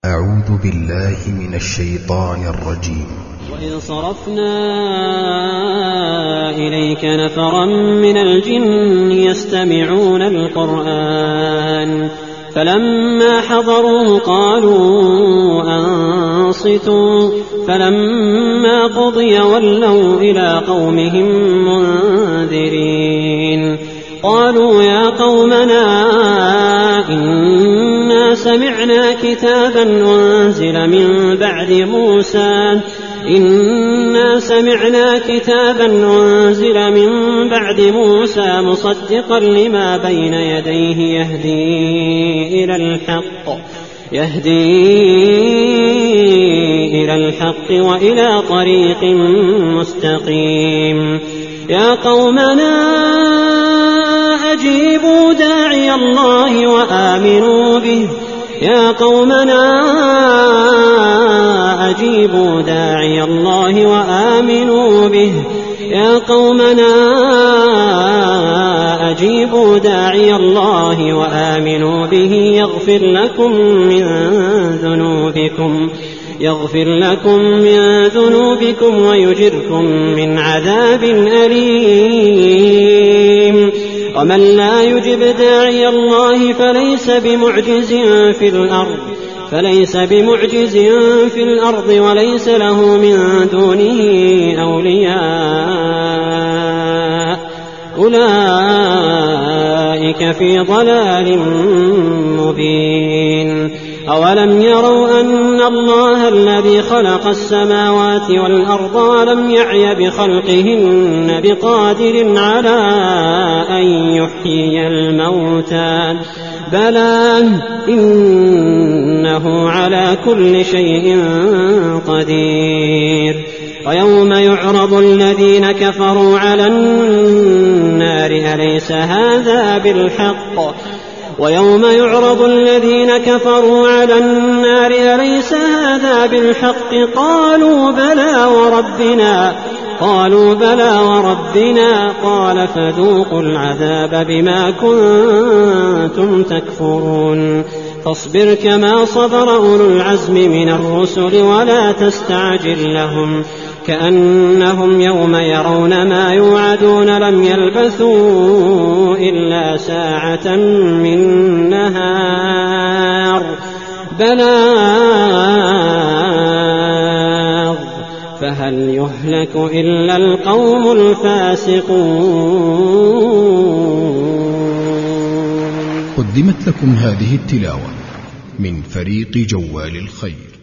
أعوذ بالله من الشيطان الرجيم. وإذ صرفنا إليك نفرا من الجن يستمعون القرآن فلما حضروه قالوا أنصتوا فلما قضي ولوا إلى قومهم منذرين قالوا يا قومنا إنا سمعنا كتابا أنزل من بعد موسى مصدقا لما بين يديه يهدي إلى الحق وإلى طريق مستقيم يا قومنا أجيبوا داعي الله وآمنوا به يغفر لكم من ذنوبكم ويجركم من عذاب أليم ومن لا يجب داعي الله فليس بمعجز في الأرض وليس له من دونه أولياء أولئك في ضلال مبين أولم يروا أن الله الذي خلق السماوات والأرض ولم يعي بخلقهن بقادر على أن يحيي الموتى بلى إنه على كل شيء قدير ويوم يعرض الذين كفروا على النار أليس هذا بالحق قالوا بلى وربنا قال فذوقوا العذاب بما كنتم تكفرون فاصبر كما صبر أولو العزم من الرسل ولا تستعجل لهم كأنهم يوم يرون ما يوعدون لم يلبثوا إلا ساعة من نهار بلاغ فهل يهلك إلا القوم الفاسقون. قدمت لكم هذه التلاوة من فريق جوال الخير.